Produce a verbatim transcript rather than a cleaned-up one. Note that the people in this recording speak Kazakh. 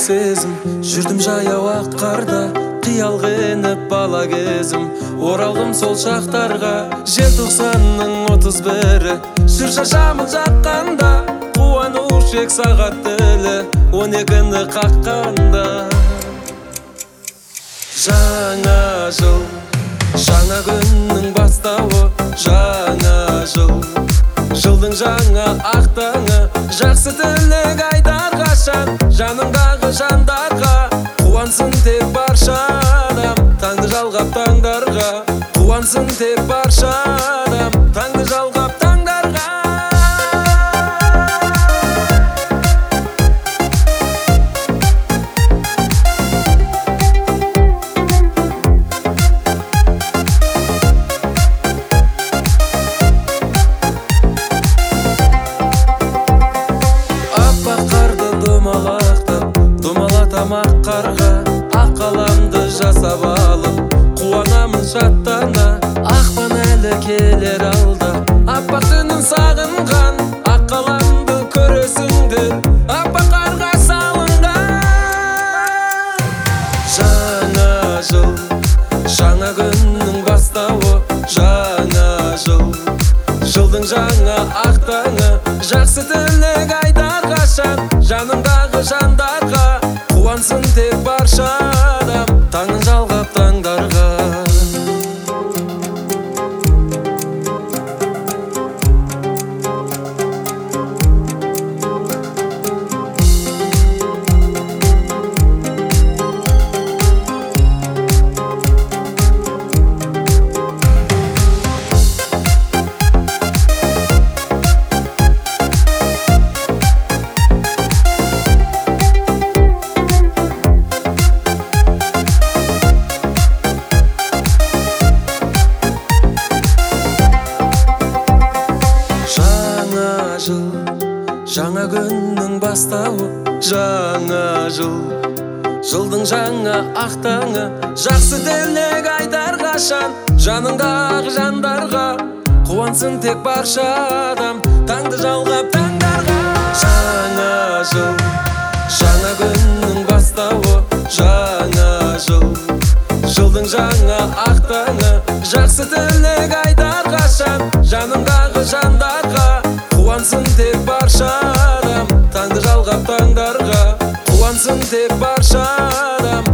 сезім. Жүрдім жаяу ақ қарда, қиял қеніп бала кезім. Оралдым сол шақтарға, желтоқсанның отыз бірі. Жүр шашамын жаққанда, қуану шек сағат тілі, он екіні қаққанда. Жаңа жыл, жаңа күннің бастауы, жаңа жыл. Жылдың жаңа ақтаңы, жақсы тілек айтар қашан. Жаныңдағы жандарға, қуансын тек барша адам. Таңды жалғап таңдарға, қуансын тек барша адам. Таңды жалғап таңдарға. Ақ қарға, ақ қаламды жасап алып, қуанамын жаттана. Ақпан әлі келер алда, аппақ түнін сағынған, ақ қаламды көресіңді, аппақ қарға салынған. Жаңа жыл, жаңа күннің бастауы, жаңа жыл. Жылдың жаңа ақтаңы, жақсы тілек айтар қашан. Жаныңдағы жандарға, қуансын тек барша адам. Таңын жалғап таңдарға. Жаңа күннің бастауы, жаңа жыл. Жылдың жаңа ақтаңы, жақсы тілек айтар қашан. Жаныңдағы жандарға, қуансын тек барша адам. Таңды жалғап таңдарға. Жаңа жыл, жаңа күннің бастауы, жаңа жыл. Жылдың жаңа ақтаңы, жақсы тілек айтар қашан. Жаныңдағы жандарға, қуансын тек барша адам. Таңды жалғап таңдарға, қуансын тек барша адам.